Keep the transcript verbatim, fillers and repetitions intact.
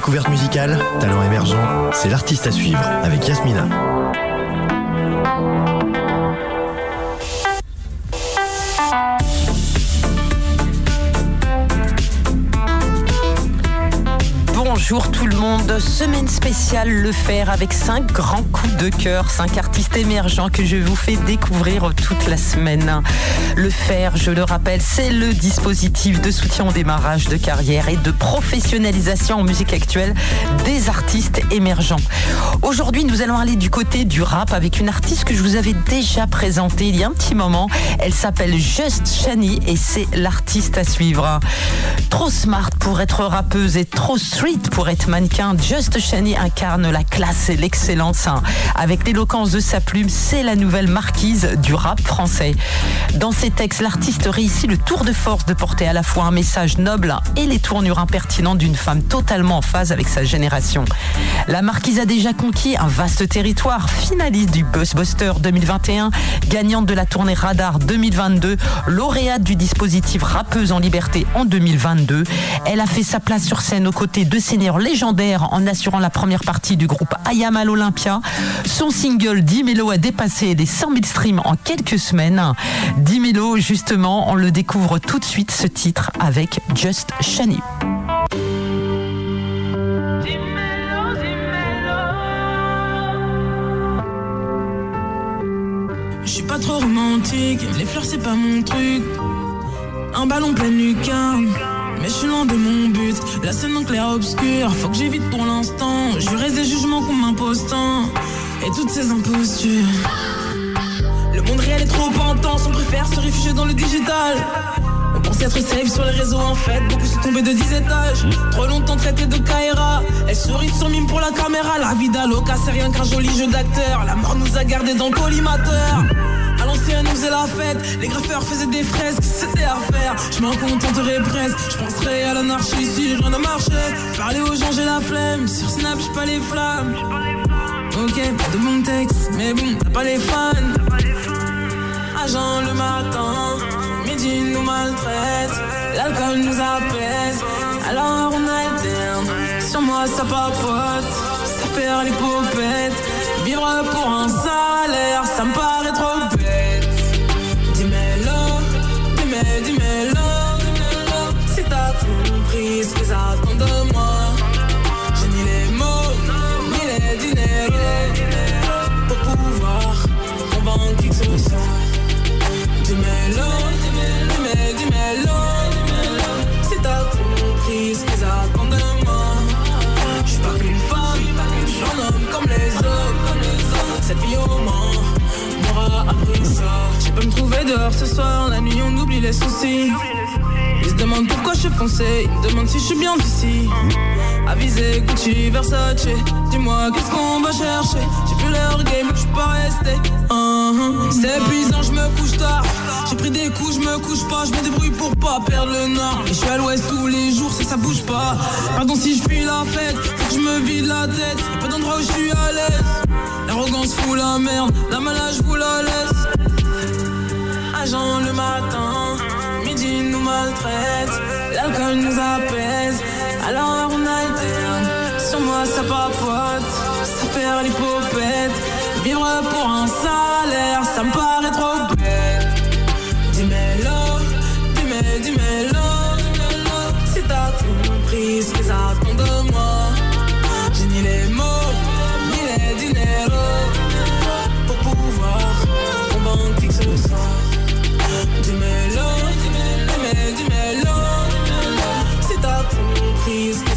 Découverte musicale, talent émergent, c'est l'artiste à suivre avec Yasmina. Bonjour tout le monde, semaine spéciale Le Fer avec cinq grands coups de cœur, cinq artistes émergents que je vous fais découvrir toute la semaine. Le Fer, je le rappelle, c'est le dispositif de soutien au démarrage de carrière et de professionnalisation en musique actuelle des artistes émergents. Aujourd'hui, nous allons aller du côté du rap avec une artiste que je vous avais déjà présentée il y a un petit moment. Elle s'appelle Just Shani et c'est l'artiste à suivre. Trop smart pour être rappeuse et trop street pour être mannequin, Just Shani incarne la classe et l'excellence. Avec l'éloquence de sa plume, c'est la nouvelle marquise du rap français. Dans ses textes, l'artiste réussit le tour de force de porter à la fois un message noble et les tournures impertinentes d'une femme totalement en phase avec sa génération. La marquise a déjà conquis un vaste territoire, finaliste du Buzzbuster deux mille vingt et un, gagnante de la tournée Radar deux mille vingt-deux, lauréate du dispositif Rappeuse en Liberté en deux mille vingt-deux. Elle a fait sa place sur scène aux côtés de seniors légendaires en assurant la première partie du groupe I Am à l'Olympia. Son single Dimelo a dépassé les cent mille streams en quelques semaines. Dimelo, justement, on le découvre tout de suite, ce titre, avec Just Shani. Je suis pas trop romantique, les fleurs c'est pas mon truc. Un ballon plein lucarne, mais je suis loin de mon but. La scène en clair obscur, faut que j'évite pour l'instant. Je reste des jugements qu'on m'impose tant, et toutes ces impostures. Le monde réel est trop intense, on préfère se réfugier dans le digital. On pense être safe sur les réseaux, en fait beaucoup sont tombés de dix étages. Trop longtemps traité de Kaira, elle sourit sur mime pour la caméra. La vie d'Aloca c'est rien qu'un joli jeu d'acteur. La mort nous a gardés dans le collimateur. À l'ancienne on faisait la fête, les graffeurs faisaient des fresques, c'était à faire. Je m'en contenterai presque, je penserai à l'anarchie si rien ne marchait. Parler aux gens j'ai la flemme, sur Snap j'ai pas les flammes. Ok, pas de bon texte, mais bon, t'as pas les fans. Agent le matin, midi nous maltraite, l'alcool nous apaise, alors on alterne. Sur moi ça papote, ça perd l'hypopète. Vivre pour un salaire, ça me paraît trop bête. Dis-moi-le, dis-moi, dis-moi-le, dis-moi-le. Si t'as compris ce qu'ils attendent de moi, j'ai ni les mots, ni les dîners pour pouvoir convaincre qui que ce soit. Dis-moi-le, dis-moi, dis-moi-le, dis-moi-le. Si t'as compris ce qu'ils attendent de moi, je suis pas qu'une femme, je suis un homme comme les autres. Cette vie au Mans m'aura appris ça. J'ai pas me trouver dehors ce soir, la nuit on oublie les soucis. Ils se demandent pourquoi je suis foncé, ils me demandent si je suis bien d'ici. Avisé, Gucci, Versace, dis-moi qu'est-ce qu'on va chercher. J'ai plus leur game, je suis pas resté. uh-huh. C'est épuisant, je me couche tard. J'ai pris des coups, je me couche pas. Je me débrouille pour pas perdre le nord. Et je suis à l'ouest tous les jours, c'est que ça bouge pas. Pardon si je fuis la fête, faut que je me vide la tête. Y'a pas d'endroit où je suis à l'aise. L'arrogance fout la merde, la malade je vous la laisse. Agent le matin, midi nous maltraite, l'alcool nous apaise, alors on alterne. Sur moi ça papote, ça perd l'hypopète. Vivre pour un salaire, ça me paraît trop bête. Dis-moi-le, dis-moi, dis-moi-le, dis-moi-le. Si t'as compris ce qu'ils attendent de moi, j'ai ni les mots, ni les dinero pour pouvoir convaincre qui que ce soit. Dis-moi-le, dis-moi, dis-moi, dis-moi-le, dis-moi-le. Si t'as compris ce